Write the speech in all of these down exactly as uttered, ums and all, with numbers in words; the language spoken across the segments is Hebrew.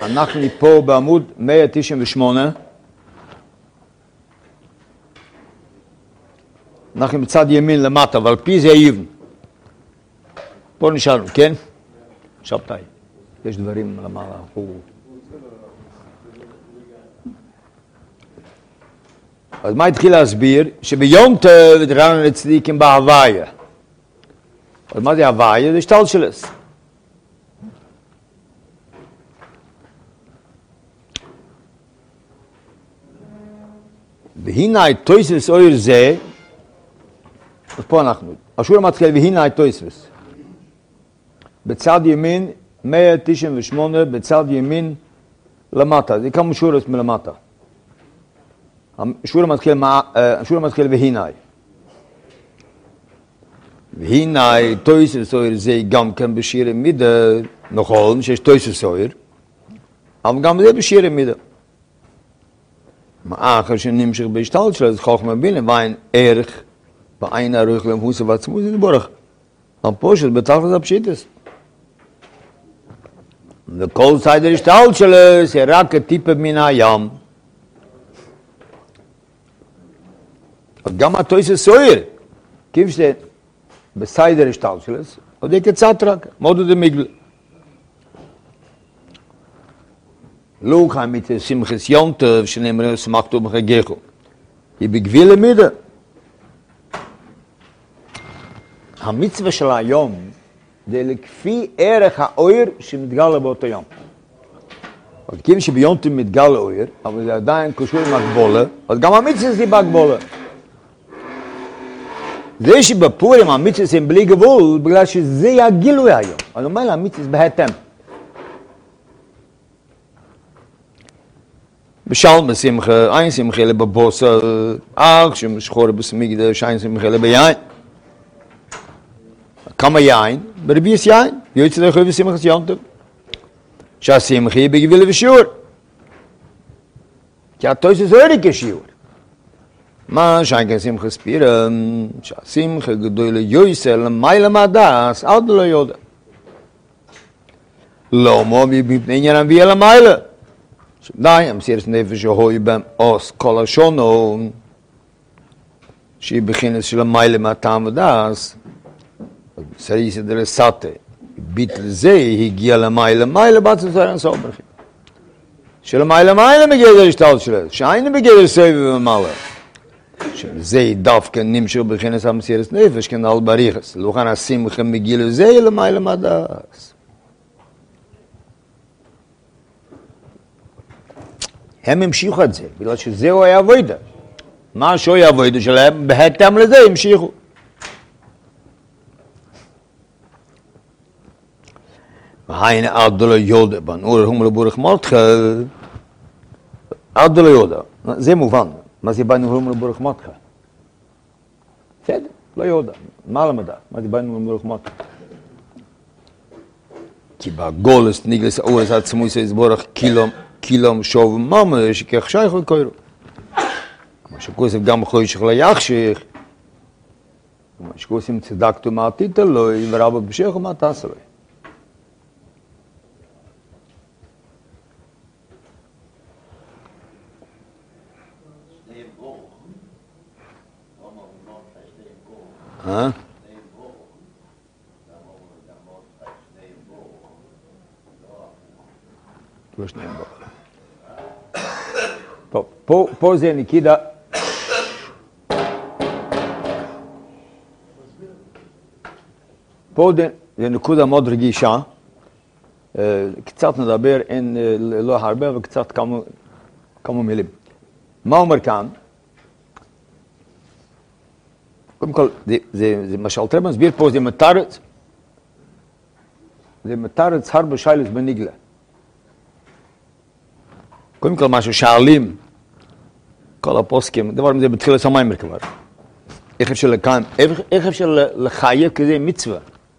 אנחנו פה בעמוד מאה תשעים ושמונה. אנחנו בצד ימין למטה, אבל פי זה איבן. פה נשארנו, כן? שבתאי. יש דברים למעלה. הוא... אז מה התחיל להסביר? שביום טוב התחלנו לצדיקים בהוויה. אז מה זה הוויה? זה שטלשלס. והנה תויסס אויר זה, אז פה אנחנו, השורה מתחיל והנה תויסס. בצד ימין, מאה תשעים ושמונה, בצד ימין למטה, זה כמה שורות מלמטה. השורה מתחיל, השורה מתחיל והנה. והנה תויסס אויר זה גם כן בשיר מידה, נכון שיש תויסס אויר, אבל גם זה בשיר מידה. מאחר שנמשך בהשתלט שלו, אז חוכמה בינה, ואין ערך, ואין ערך למחוסה ועצמות, זה בורך. הפושט, בתכלת הפשיטס. וכל סיידר השתלט שלו, זה רק הטיפה מן הים. גם התויסה סויר, כיף שזה בסיידר השתלט שלו, עוד יקה קצת רק, מודו דמיגל. לא כאן mit שמחס יונטוב שנאמר שמחתו בחגיכו. היא בגביל למידה. המצווה של היום זה לכפי ערך האויר שמתגלה באותו יום. אבל כיוון שביונטוב מתגלה אויר, אבל זה עדיין קשור עם הגבולה, אז גם המצווה זה בגבולה. זה שבפורים המצווה זה בלי גבול, בגלל שזה יגילו היום. אז אומר לה, המצווה בהתאם. בשלם שמחה, אין שמחה לבבוסה, אך שמשחור בסמיגדה, שאין שמחה לביין. כמה יין? ברביס יין. יוצא דרך אוהב שמחת יונטוב. שהשמחה היא בגביל ושיעור. כי התויסס אורי כשיעור. מה שאין כאן שמחה ספירה, שהשמחה גדול ליוסר, למיילה מהדס, עד לא יודע. לא מובי בפני עניין הנביאה למיילה. די, המסירת נפש שהוי בהם עוס כל השונו, שהיא בכינס של המיילה מהטעם ודעס, סריסה דרסטה, ביטל זה הגיע למיילה, מיילה בעצם סרן סוף ברכי. של המיילה מיילה מגדר השתלט שלה, שאין בגדר סביב ומעלה. שזה דווקא נמשך בכינס המסירת נפש, כנעל בריחס, לא כאן השמחה מגיע לזה למיילה מהדעס. הם המשיכו את זה, בגלל שזהו היה עבודה. מה שהוא היה עבודה שלהם, בהתאם לזה המשיכו. והנה עד לא יודע, בנור הום לבורך מותך, עד לא יודע. זה מובן, מה זה בנור הום לבורך מותך? בסדר, לא יודע. מה למדה? מה זה בנור הום לבורך מותך? כי בגולס ניגלס אורס עצמו יש בורך קילום, קילום שוב ממש, כך שייך לקוירו. מה שכוסף גם חוישך ליחשך, מה שכוסף צדקתו מעתית אלוהי, ורבא בשך ומעתס אלוהי. אה? לא שניהם בו. טוב, פה, פה זה נקידה. פה זה נקודה מאוד רגישה. קצת נדבר, אין לא הרבה, וקצת כמה, כמה מילים. מה אומר כאן? קודם כל, זה, זה, זה מה שאלתרמן מסביר פה, זה מתרץ. זה מתרץ הרבה שיילוס בניגלה. קודם כל מה ששאלים, כל הפוסקים, דבר מזה בתחיל הסמיימר כבר. איך אפשר לכאן, איך אפשר לחייב כזה מצווה?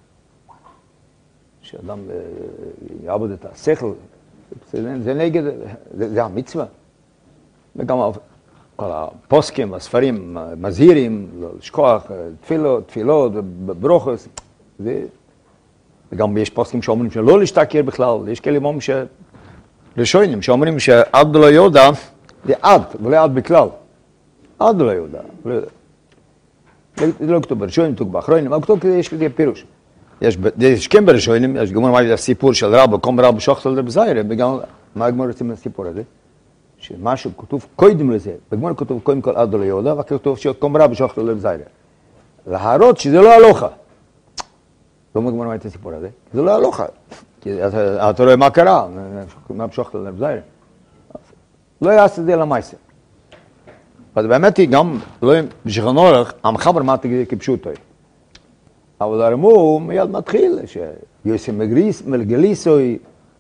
שאדם יעבוד את השכל, זה נגד, זה, זה המצווה. וגם כל הפוסקים, הספרים, מזהירים, לשכוח, תפילות, תפילות, ברוכס, זה... וגם יש פוסקים שאומרים שלא להשתכר בכלל, יש כאלה אומרים ש... ראשונים שאומרים שעד לא יודע, זה עד, ולא עד בכלל. עד לא יודע. זה לא כתוב בראשונים, כתוב באחרונים, אבל כתוב כזה, יש כזה פירוש. יש כן בראשונים, יש גמור מה הסיפור של רבו, קום רבו שוחטל רב זיירה, וגם, מה הגמור רוצים לסיפור הזה? שמשהו כתוב קודם לזה, בגמור כתוב קודם כל עד לא יודע, וכתוב שקום רבו שוחטל רב זיירה. להראות שזה לא הלוכה. לא מגמור מה את הסיפור הזה? זה לא הלוכה. כי אתה רואה מה קרה, מה שוחטל רב זיירה. לא יעשה את זה למעשה. אבל באמת היא גם, לא בשכן אורך, המחבר מתי כפשוטו. אבל הרמור מיד מתחיל, שיוסי מלגליסוי,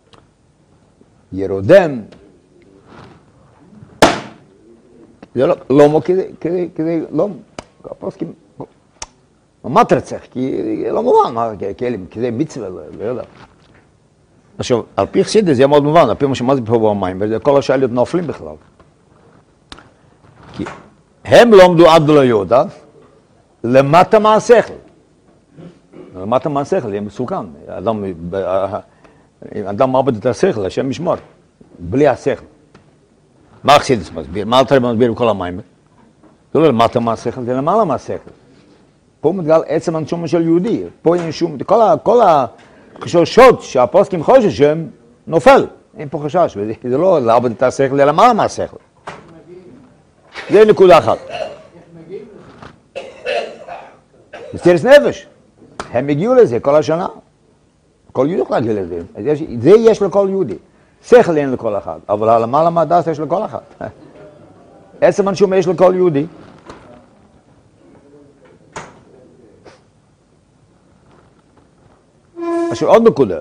ירודם. זה לא מו כדי, כדי, לא, הפוסקים, מה תרצח? כי לא מובן, מה, כדי מצווה, לא יודע. עכשיו, על פי חסידות זה מאוד מובן, על פי מה שמז פה במים, וזה כל השאלות נופלים בכלל. כי הם לומדו עד לא יודע, למטה מהשכל. למטה מהשכל, זה מסוכן. אדם, אדם מאבד את השכל, השם ישמור, בלי השכל. מה חסידות מסביר? מה אלתר מסביר בכל המים? זה לא למטה מהשכל, זה למעלה מהשכל. פה מתגל עצם הנשומה של יהודי. פה אין שום, כל, כל החששות שהפוסקים חושש שהם נופל. אין פה חשש, וזה לא לאבד את השכל, זה למעלה מהשכל. זה נקודה אחת. מסתירס נפש. הם הגיעו לזה כל השנה. כל יהודי יכול להגיע לזה. זה יש לכל יהודי. שכל אין לכל אחד, אבל הלמעלה מהדעת יש לכל אחד. עצם הנשומה יש לכל יהודי. עכשיו עוד נקודה.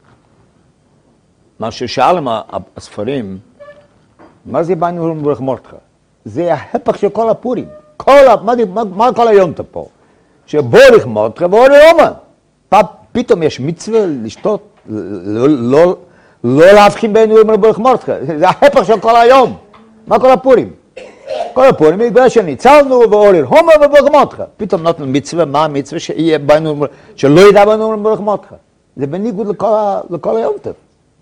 מה ששאלם הספרים, מה זה בנו הולם ברך מורדכי? זה ההפך של כל הפורים. כל ה... מה, מה, מה כל היום פה? שבורך מורדכי ואורי אומן. פתאום יש מצווה לשתות, לא, לא, לא להבחין בין הולם ברך מורדכי. זה ההפך של כל היום. מה כל הפורים? כל הפורים בגלל שניצלנו ואורי אומן וברך מורדכי. פתאום נותן מצווה, מה המצווה שיהיה בנו, שלא ידע בנו הולם ברך מורדכי. זה בניגוד לכל, לכל היום טוב.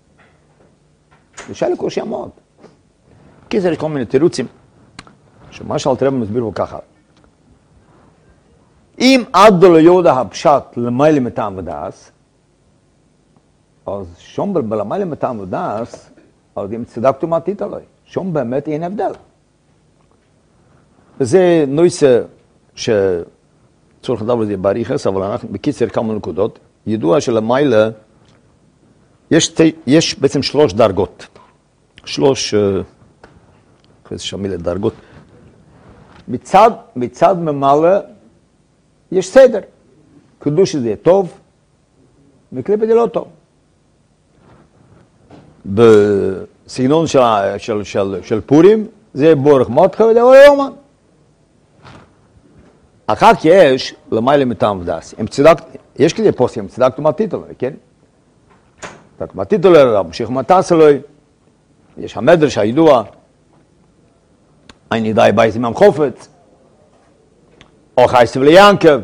זה שאלה קושי מאוד. כי זה יש כל מיני תירוצים. שמה שאלתר רבי מסביר הוא ככה. אם עד לא יודע הפשט למעלה מטעם ודעס, אז שום בלמעלה מטעם ודעס, אז אם צדקתו מעתית עליי, שום באמת אין הבדל. וזה נושא שצורך לדבר לזה בעריכס, אבל אנחנו בקיצר כמה נקודות. ידוע שלמעלה יש, יש בעצם שלוש דרגות. שלוש, אחרי זה שמילה דרגות. מצד, מצד ממעלה יש סדר. קדוש זה טוב, וקליפה זה לא טוב. בסגנון של, של, של, של פורים זה בורך מורדכי וזה אורי אומן. אחר כך יש למעלה מטעם ודעס. יש כזה פוסקים, צדקתו מעתית עליי, כן? צדקתו מעתית עליי, רב שיח מטס עליי, יש המדרש הידוע, אין ידעי בייס עם חופץ, או חייסב ליענקב.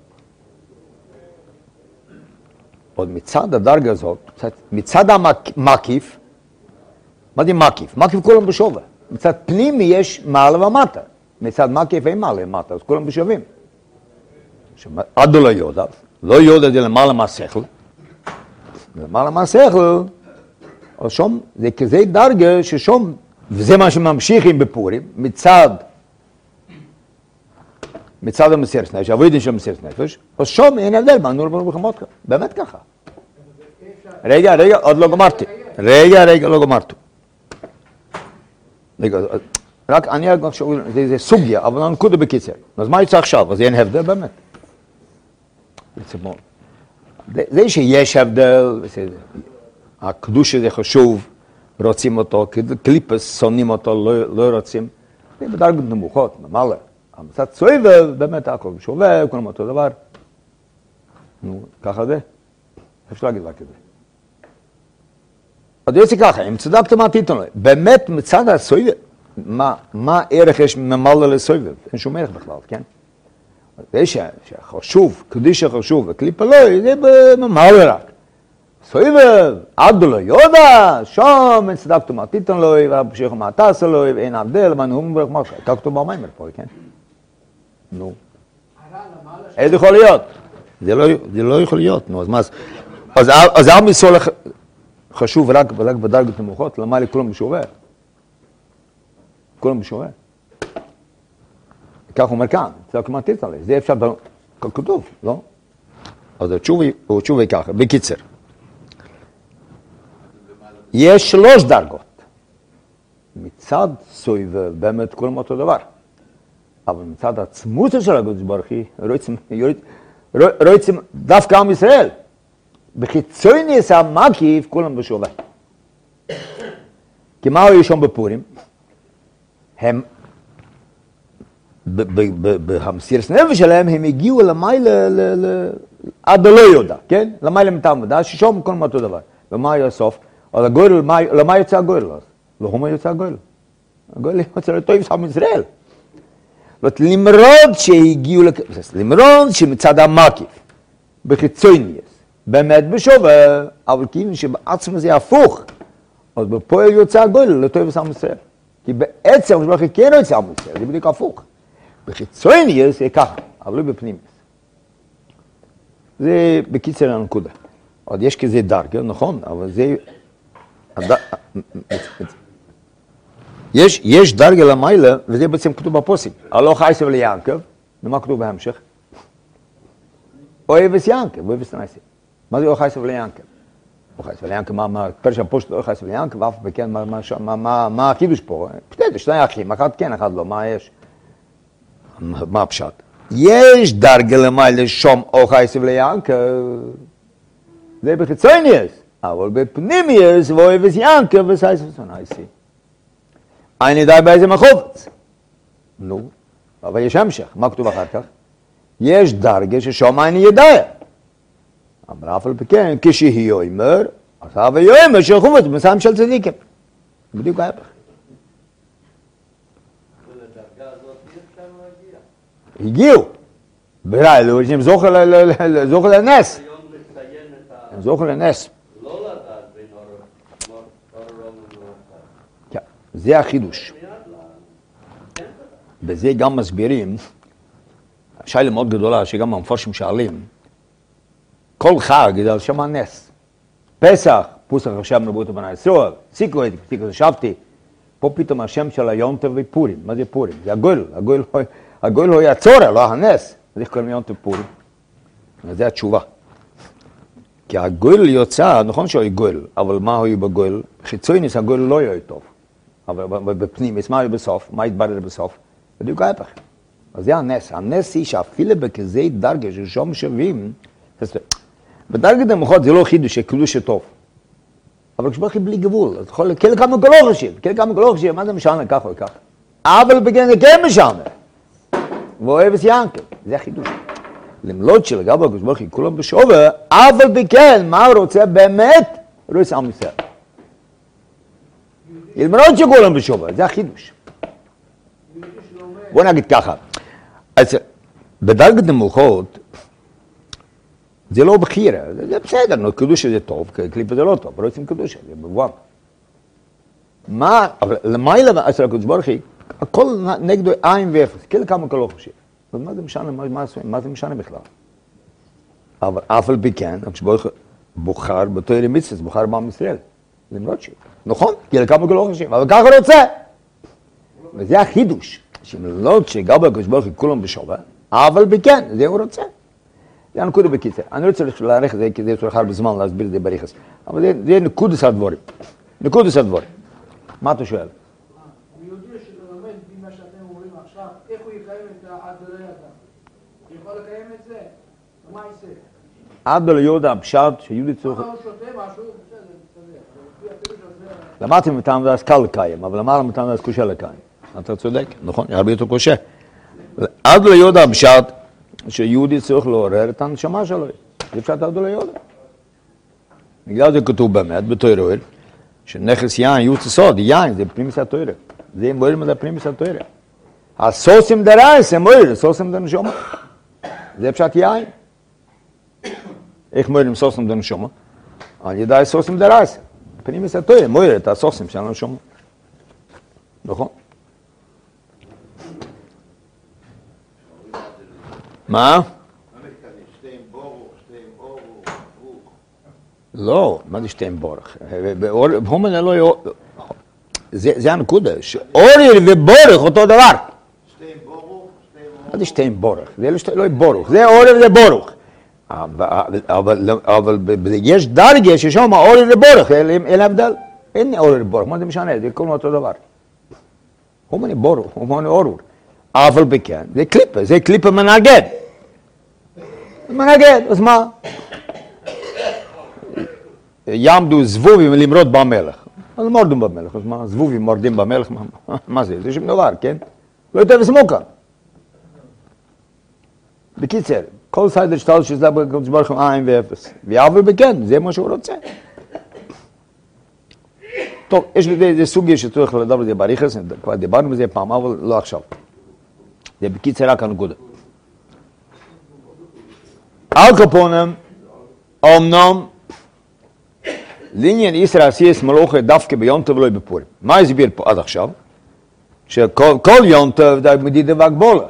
עוד מצד הדרגה הזאת, מצד המקיף, מה זה מקיף? מקיף כולם בשווה. מצד פנימי יש מעלה ומטה. מצד מקיף אין מעלה ומטה, אז כולם בשווים. עד לא יודע, לא יודע זה למעלה מהשכל. למעלה מהשכל, אז שום, זה כזה דרגה ששום, וזה מה שממשיכים בפורים, מצד, מצד המסירת נפש, עבודים של המסירת נפש, אז שום אין הבדל, מה נור ברוך מורדכי, באמת ככה. רגע, רגע, עוד לא גמרתי. רגע, רגע, לא גמרתי. רגע, רק אני רק עכשיו, זה סוגיה, אבל הנקודה בקיצר. אז מה יצא עכשיו? אז אין הבדל באמת. זה שיש הבדל, הקדוש הזה חשוב, רוצים אותו, קליפס שונאים אותו, לא רוצים. זה בדרגות נמוכות, ממלא. המצד סובב, באמת הכל שובב, כולם אותו דבר. נו, ככה זה. אפשר להגיד רק את זה. אז יוצא ככה, אם צדקתם מעתית עליי, באמת מצד הסובב, מה, מה ערך יש ממלא לסובב? אין שום ערך בכלל, כן? זה שחשוב, קדיש חשוב, וקליפה לא, זה במעלה רק. סויבב, עד לא יודע, שם אין צדקתו מה תיתן לו, והפשיחו מה תעשה לו, ואין הבדל, והנאום ברוך מלכה. כך כתוב במיימר פה, כן? נו. איזה יכול להיות? זה לא יכול להיות, נו, אז מה? אז עם ישראל חשוב רק בדרגות נמוכות, למה לי כולם בשובה? כולם בשובה. כך אומר כאן, צדקתו מה תיתן לו, זה אפשר, כתוב, לא? אז הוא תשובה ככה, בקיצר. יש שלוש דרגות. מצד סויבב, באמת כולם אותו דבר. אבל מצד עצמות של הקדוש ברוך הוא, רוצים דווקא עם ישראל. בחיצוניוס המקיף, כולם בשובה. כי מה היו שם בפורים? הם, במסירת נפש שלהם, הם הגיעו למעלה, עד לא יודע, כן? למעלה מתעמדה, ששום כולם אותו דבר. ומה היה הסוף? אבל הגויל, למה יוצא הגויל? לא הומה יוצא הגויל. הגויל יוצא לטוב עם ישראל. למרות שהגיעו, למרות שמצד המקיף, בחיצוניוס, באמת בשובה, אבל כאילו שבעצם זה הפוך, אז בפועל יוצא הגויל לטוב עם ישראל. כי בעצם, כשברוך הוא כן יוצא עם ישראל, זה בדיוק הפוך. בחיצוניוס זה ככה, אבל לא בפנימיוס. זה בקיצר הנקודה. עוד יש כזה דרגה, נכון, אבל זה... יש, יש דרגה למעלה, וזה בעצם כתוב בפוסק. הלוך עשב ליעקב, ומה כתוב בהמשך? אוהב את יעקב, אוהב את נעשה. מה זה אוהב עשב ליעקב? אוהב עשב ליעקב, מה, פרש הפושט אוהב עשב ליעקב, ואף וכן, מה החידוש פה? פתאום, שני אחים, אחד כן, אחד לא, מה יש? מה הפשט? יש דרגה למעלה שום אוהב עשב ליעקב, זה בחיצוניוס. אבל בפנימיוס, ואוהב את יעקב, וסייס וסנאיסי. אני די באיזה מחובץ. נו, אבל יש המשך. מה כתוב אחר כך? יש דרגה ששום אני ידע. אבל אף על פי כן, כשהיא יאמר, אז אף יאמר שחובץ במסיים של צדיקים. בדיוק ההפך. ולדרגה הזאת אי אפשר להגיע. הגיעו. בראי, הם זוכר לנס. היום לציין את ה... הם זוכר לנס. לא לדעת בין אור רום ואור כן, זה החידוש. בזה גם מסבירים, שאלה מאוד גדולה, שגם המפרשים שואלים, כל חג, זה שם הנס. פסח, פוסח עכשיו נבואות בני ישראל, סיקו הייתי, סיקו שבתי, פה פתאום השם של היונטב ופורים. מה זה פורים? זה הגויל, הגויל, הגויל הוא הצורר, לא הנס. אז איך קוראים יונטב פורים? זה התשובה. כי הגויל יוצא, נכון שהוא גויל, אבל מה הוא בגויל? חיצוניוס הגויל לא יהיה טוב. אבל בפנים, מה יהיה בסוף? מה יתברר בסוף? בדיוק ההפך. אז זה הנס. הנס היא שאפילו בכזה דרגה ששום שווים, בדרגת נמוכות זה לא חידוש, זה קידוש טוב. אבל כשברכי בלי גבול, אז יכול כל כמה גלוך חשיב, כל כמה גלוך חשיב, מה זה משנה כך או כך? אבל בגלל זה כן משנה. ואוהב את יעקב, זה החידוש. למרות שלגבי הקדוש ברוך הוא כולם בשובה, אבל בכן, מה הוא רוצה באמת? הוא רוצה עם ישראל. למרות שכולם בשובה, זה החידוש. בוא נגיד ככה, אז בדרגת נמוכות, זה לא בחירה, זה בסדר, נו, קדוש זה טוב, קליפה זה לא טוב, לא רוצים קדוש, זה מבואם. מה, אבל למעלה אצל הקדוש ברוך הוא, הכל נגדו עין ואפס, כאילו כמה כל לא חושב. אז מה זה משנה, מה זה משנה בכלל? אבל אף על פי כן, הקדוש ברוך הוא בוחר בתורה מצוות, בוחר בעם ישראל. למרות שהוא, נכון? כאילו כמה כל לא חושב, אבל ככה הוא רוצה. וזה החידוש, שלמרות שגם הקדוש ברוך הוא כולם בשובה, אבל בכן, זה הוא רוצה. זה הנקודה בקיצר. אני רוצה להעריך את זה, כי זה יש לך הרבה זמן להסביר את זה בריחס. אבל זה, זה נקודס הדבורים. נקודס הדבורים. מה אתה שואל? אני יודע שלמד במה שאתם אומרים עכשיו, איך הוא יקיים את העד לא ידע? הוא יכול לקיים את זה? מה יעשה? עד לא יודע, הפשט שיהודי צריך... מה הוא שותה משהו? בסדר, בסדר. למדתי מטעם דעת קל לקיים, אבל למעלה מטעם דעת קשה לקיים. אתה צודק, נכון? הרבה יותר קשה. עד לא יודע, הפשט שיהודי צריך לעורר את הנשמה שלו. זה פשט עד לא יודע. בגלל זה כתוב באמת, בתורה, שנכס יין, יוצא סוד, יין, זה פנימיס התורה. זה מורים את הפנימיס התורה. הסוסים דרייס, הם מורים, סוסים דנשמה. זה פשט יין. איך מורים סוסים דנשמה? על ידי הסוסים דרייסה. פנים מסתויה, מויר את הסוסים שלנו שומעים. נכון? מה? לא, מה זה שתיים בורך? הומן אלוהי, זה הנקודה, שאוריר ובורך אותו דבר. שתיים בורך, מה זה שתיים בורך? זה לא בורך, זה אוריר ובורך. אבל יש דרגה ששם אוריר ובורך, אין הבדל. אין אוריר ובורך, מה זה משנה? זה כל אותו דבר. הומן בורך, הומן אורור. אבל בכן, זה קליפה, זה קליפה מנגד. מנגד, אז מה? יעמדו זבובים למרוד במלך. אז מורדים במלך, אז מה? זבובים מורדים במלך, מה זה? זה שום דבר, כן? לא יותר וסמוקה. בקיצר, כל סיידר שטל שזה בקדוש ברוך הוא עין ואפס. ויעבל בכן, זה מה שהוא רוצה. טוב, יש בזה סוגיה שצריך לדבר על זה בריחס, כבר דיברנו בזה פעם, אבל לא עכשיו. זה בקיצר רק הנקודה. על קופונם, אמנם, לעניין ישראל עשייס מלוכה דווקא ביונטוב ולא בפורים. מה הסביר פה עד עכשיו? שכל יונטוב די מדידה והגבולה.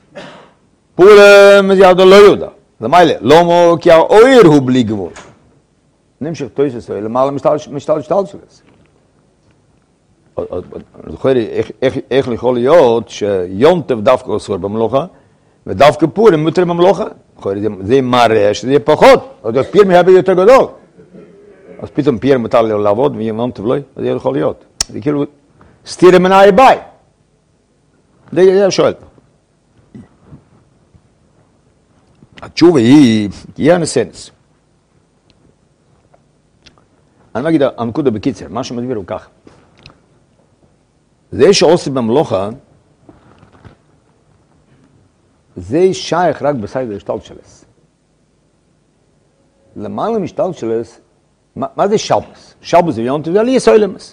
פורים זה ידו לא יהודה. למה אלה? לא מו כי האויר הוא בלי גבול. נמשך תויס ישראל למעלה משתל שתל שלס. זוכר איך יכול להיות שיונטוב דווקא אסור במלוכה ודווקא פורים מותר במלוכה? זה מראה שזה יהיה פחות. עוד פיר מהרבה יותר גדול. אז פתאום פיר מותר לו לעבוד ויונטוב לא, זה יכול להיות. זה כאילו סתירה מן האי ביי. זה שואל. התשובה היא, תהיה הנסנס. אני מגיד, הנקודה בקיצר, מה שמדביר הוא כך. זה שעושה במלוכה, זה שייך רק בסיידר שטלשלס. למעלה משטלשלס, מה, מה זה שבס? שבס זה יונטוב, זה עלי סוילמס.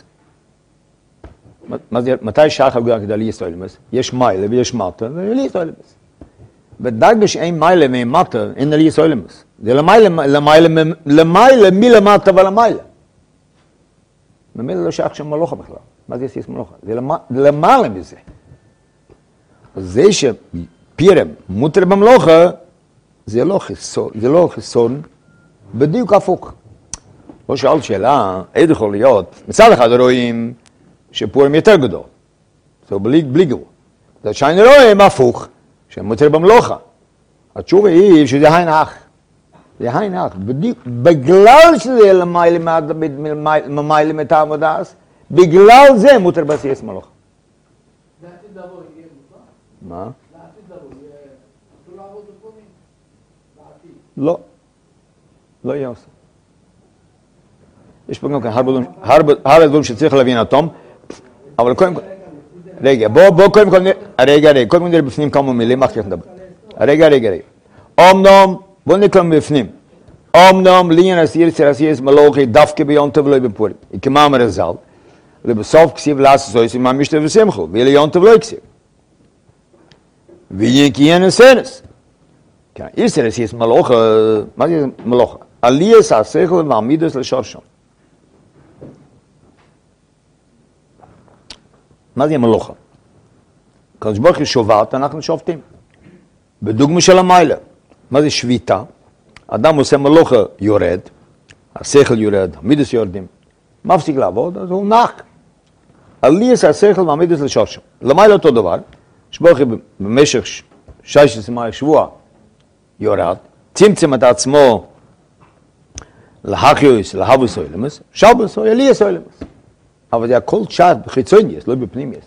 מתי שייך הגויה כדי עלי סוילמס? יש מיילה ויש מטה, זה עלי סוילמס. בדרגה שאין מיילה ממטה, אין עלי סוילמס. זה למיילה, למיילה, למיילה, מלמטה ולמיילה. ממילא לא שייך שם מלוכה בכלל. מה זה יסיס מלוכה? זה למעלה מזה. זה שפירם מותר במלוכה, זה לא חיסון, זה לא חיסון, בדיוק הפוך. לא שאלת שאלה, איזה יכול להיות, מצד אחד רואים שפורים יותר גדול. זה בלי, בלי גבול. זה שאני רואים הפוך, שמותר במלוכה. התשובה היא שזה הין אח. זה הין אח. בדיוק, בגלל שזה למיילה מטעם ודאס, בגלל זה מותר בעשייס מלוכה. לעתיד לבוא יהיה מותר? מה? לעתיד לבוא יהיה... אסור לעבוד בפורים? לעתיד. לא. לא יהיה עושה. יש פה גם כאן הרבה דברים שצריך להבין אטום, אבל קודם כל... רגע, בוא, בוא קודם כל... רגע, רגע, קודם כל נראה בפנים כמה מילים, אחר כך נדבר. רגע, רגע, רגע. אומנם, בוא נקרא בפנים. אומנם, לעניין עשייס עשייס מלוכי דווקא ביונטוב ולא בפורים. כמאמר הזל, ובסוף כסיב לעשות עושים מה משתה ושמחו, ואלה יונטוב לא כסיב. וינקיין הסנס. כן, ישראל עשייס מלוכה, מה זה מלוכה? עלייס השכל ועמידס לשורשם. מה זה מלוכה? קדוש ברוך הוא שובת, אנחנו שובתים. בדוגמה של המיילה. מה זה שביתה? אדם עושה מלוכה יורד, השכל יורד, עמידס יורדים. מפסיק לעבוד, אז הוא נח. עלייס השכל ועמידס לשורשם. למיילה אותו דבר, שברוך הוא במשך שש עשרה שבוע יורד, צמצם את עצמו להחיוס, להבוס אוילמס, שבוס או עלייס אוילמס. אבל זה הכל צ'אט בחיצוניוס, לא בפנימיוס.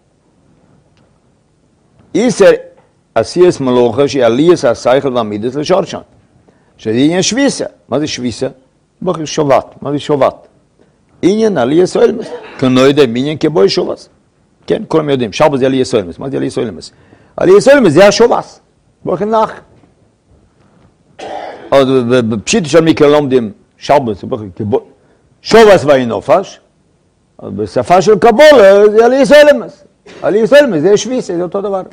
איסר עשייס מלוכה שעלייס השכל ועמידס לשורשם. שזה עניין שוויסה. מה זה שוויסה? בכלל שובת. מה זה שובת? עניין עלייס אוילמס. כלומר, לא יודע, עניין כבוי שובס. כן, כולם יודעים, שבוס זה עלייס אוילמס. מה זה עלייס אוילמס? עלייס אוילמס זה השובס. בכלל נח. אז בפשיט של מיקר לומדים שבוס, שובס ואינופש, אז בשפה של קבולה זה עלייס אוילמס. עלייס אוילמס זה שוויסה, זה אותו דבר.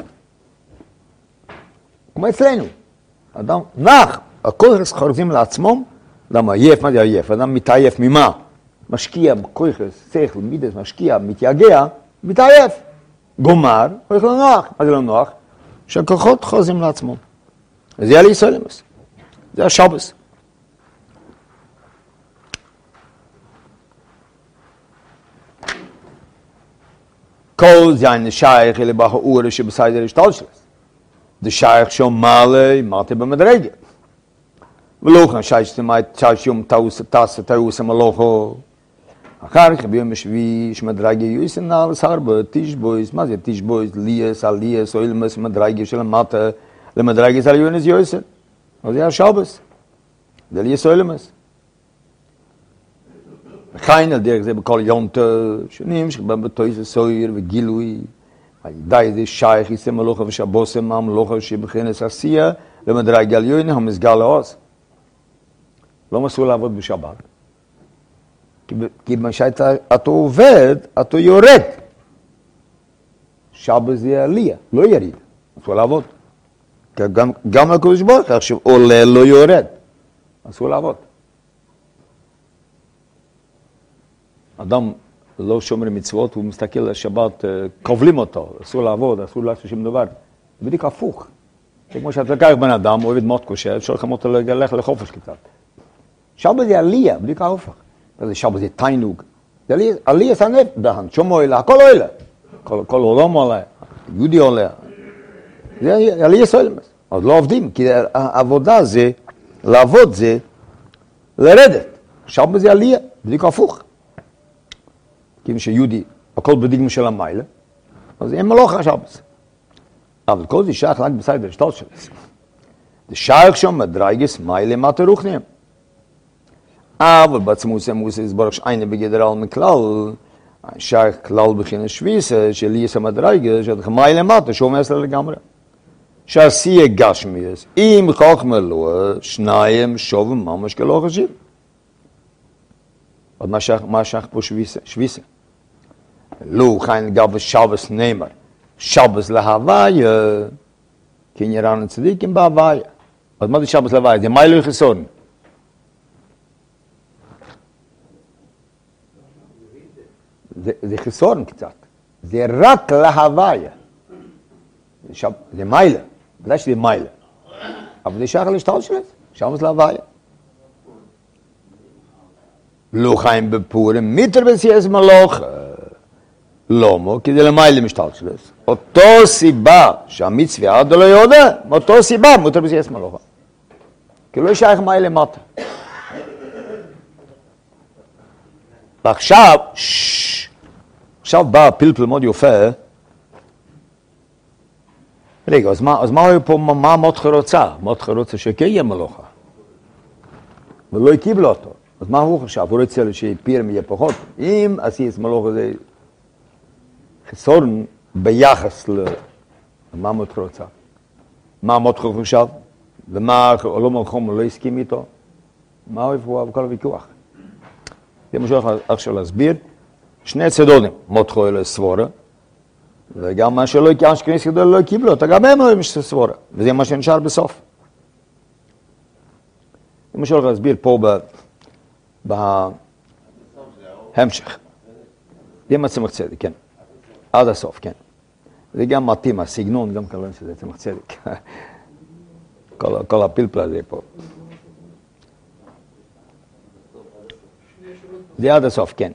כמו אצלנו. אדם נח, הכל חורזים לעצמם, אדם עייף, מה זה עייף? אדם מתעייף ממה? משקיע בכוחס, שכל, מידס, משקיע, מתייגע, מתעייף. גומר, הולך לו נוח. מה זה לא נוח? שהכוחות חוזרים לעצמו. זה היה לישראלמוס. זה השבס. כל זה ein שייך אלה בהאורה שבסייד הרשתל שלס. זה שייך שום מעלה, מעטה במדרגה. ולא כאן שייך שום תעשה תעושה מלוכו. אחר כך ביום השביעי שמדרגה יויסן נעלס הרבה, תשבויס, מה זה תשבויס? ליאס, עליאס, אוילמס, מדרגה של המטה, למדרגה של יונס יויסן. אז זה השבס. זה ליאס אוילמס. חיין על דרך זה בכל יונטה, שנים שבהם בתויס הסויר וגילוי, על ידי זה שייך יסם מלוכה ושבוסם המלוכה שבכנס עשייה, למדרגה על יוינה המסגר לעוז. לא מסור לעבוד בשבת. כי כשאתה עובד, אתה יורד. שבת זה עלייה, לא יריד. אסור לעבוד. גם, גם הקדוש ברוך הוא עכשיו עולה לא יורד. אסור לעבוד. אדם לא שומר מצוות, הוא מסתכל על שבת, כובלים אותו, אסור לעבוד, אסור לעשות שום דבר. זה בדיוק הפוך. כמו שאתה לקח בן אדם, עובד מאוד קשה, אפשר לכם אותו ללך לחופש קצת. שבת זה עלייה, בדיוק ההופך. זה שבת זה תיינוג. זה עלייה סנף, דהן, שום עולה, הכל עולה. כל עולם עולה, יהודי עולה. זה עלייה סולמס. אז לא עובדים, כי העבודה זה, לעבוד זה, לרדת. שבת זה עלייה, בדיוק הפוך. כי שיהודי, הכל בדיגמה של המיילה, אז אין מלוך השבס. אבל כל זה שייך רק בסייד הרשתות שלס. זה שייך שם מדרגס מיילה מטה רוחניהם. אבל בעצמוס המוס יסברך שאינה בגדר על מכלל, שייך כלל בכין השוויסה, שליס המדרגס, שאתה מיילה מטה, שום עשר לגמרי. שעשייה גשמיאס, אם חוכמה לא, שניים שובם ממש כלא חשיב. עוד מה שייך פה שוויסה? שוויסה. לא חיין גב שבס נאמר, שבס להוויה, כי נראינו צדיקים בהוויה. אז מה זה שבס להוויה? זה מיילו חסורן. זה, זה חסורן קצת. זה רק להוויה. זה, שב, זה מיילה. בוודאי שזה מיילה. אבל זה שייך להשתל שלו, שבס להוויה. לא חיים בפורים, מיטר בסייס מלוך. לומו, כי זה למיילה משתל שלו. אותו סיבה שהמצווה עד לא יודע, אותו סיבה מותר בסייס מלוכה. כי לא שייך מיילה מטה. ועכשיו, עכשיו בא פלפל מאוד יפה. רגע, אז מה, אז מה הוא פה, מה מותחה רוצה? מותחה רוצה שכיה מלוכה. ולא קיבל אותו. אז מה הוא חשב? הוא רוצה שפירם יהיה פחות. אם עשייס מלוכה זה חסורן ביחס למה מותחה רוצה. מה מותחה חשב? ומה לא מלחום לא הסכים איתו? מה הוא איפה בכל הוויכוח? זה מה שהוא עכשיו להסביר. שני צדונים, מותחו אלו סבורה, וגם מה שלא יקיים שכניס גדול לא קיבלו, אתה גם הם לא יש סבורה, וזה מה שנשאר בסוף. זה מה שהוא להסביר פה בהמשך. זה מה צמח צדק, כן. עד הסוף, כן. זה גם מתאים, הסגנון, גם כלום שזה צמח צדק. כל, כל הפלפל הזה פה. זה עד הסוף, כן.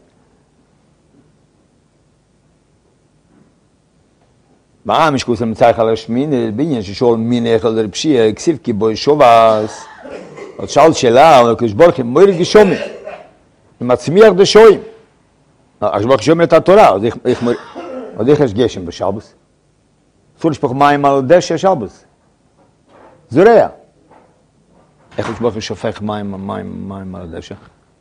מה המשקוס המצייך על השמין, בעניין ששואל מין איך על רפשיה, כסיב כי בו שובס, עוד שאל שאלה, אבל כשבורך הם מוירי גשומים, הם מצמיח דשויים. כשבורך גשומים את התורה, עוד איך יש גשם בשבוס? אסור לשפוך מים על דשא שבוס. זורע. איך כשבורך שופך מים, מים, מים על דשא?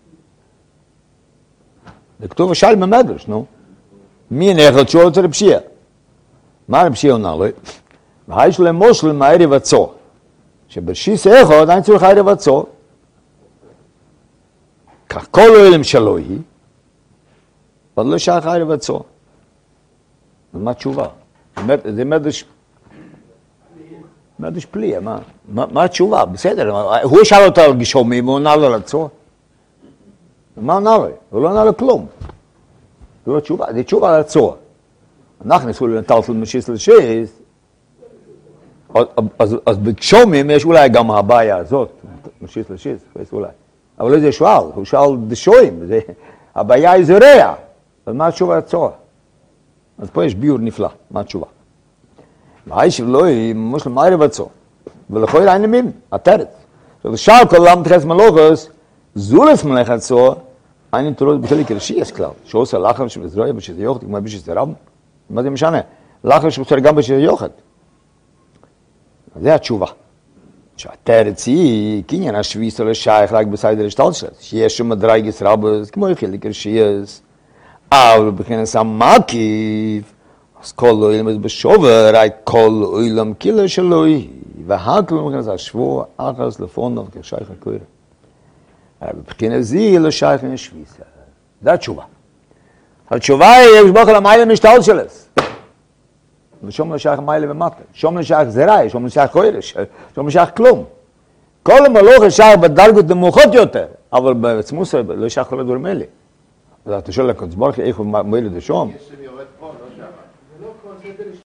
זה כתוב השאל במדרש, נו. מין איך על שואל את רפשיה. מה רב שיעה עונה לו? והיש למושל מהערב הצור. שבשיס אחד עדיין צריך הערב הצור. כך כל העולם שלו היא, אבל לא שייך הערב הצור. אז מה התשובה? זה מדרש... מה זה פליאה? מה, מה, מה התשובה? בסדר, הוא שאל אותו על גשומים, הוא ענה לו על הצורך. מה ענה לו? הוא לא ענה לו כלום. זו תשובה, זו תשובה על הצורך. אנחנו נסו לנטלטל משיס לשיס, אז, אז בגשומים יש אולי גם הבעיה הזאת, משיס לשיס, אולי. אבל לא זה שואל, הוא שאל דשויים, זה, הבעיה היא זרע. אז מה התשובה על הצורך? אז פה יש ביור נפלא, מה התשובה? והאיש לא היא מושלם מהר בצור, ולכל העניינים, התרץ. ושאל כל העולם מתחס מלוכס, זולס מלאכת צור, אני תורות בכלי כרשיאס כלל, שעושה לחם של זרוע בשזה יוחד, כמו בשזה רב, מה זה משנה? לחם שעושה גם בשזה יוחד. זה התשובה. שהתרץ היא, קניין השוויס או לשייך רק בסיידר השתלשלת, שיש שם מדרגס רבס, כמו בכלי כרשיאס, אבל בכנס המקיף, אז כל אוילם בשובר, ראי כל אוילם קילה שלוי, והכל מכנס השבוע, אחס לפונוב כשייך הקוירה. בבחינת זי לא שייך לשוויסה. זה התשובה. התשובה היא, יש בוך על המיילה משתל שלס. ושום לא שייך מיילה במטה. שום לא שייך זרעי, שום לא שייך קוירש, שום לא שייך כלום. כל המלוך שייך בדרגות נמוכות יותר, אבל בעצמוס לא שייך כל הדברים האלה. אז אתה שואל לקדוש ברוך הוא איך הוא מועיל את השום.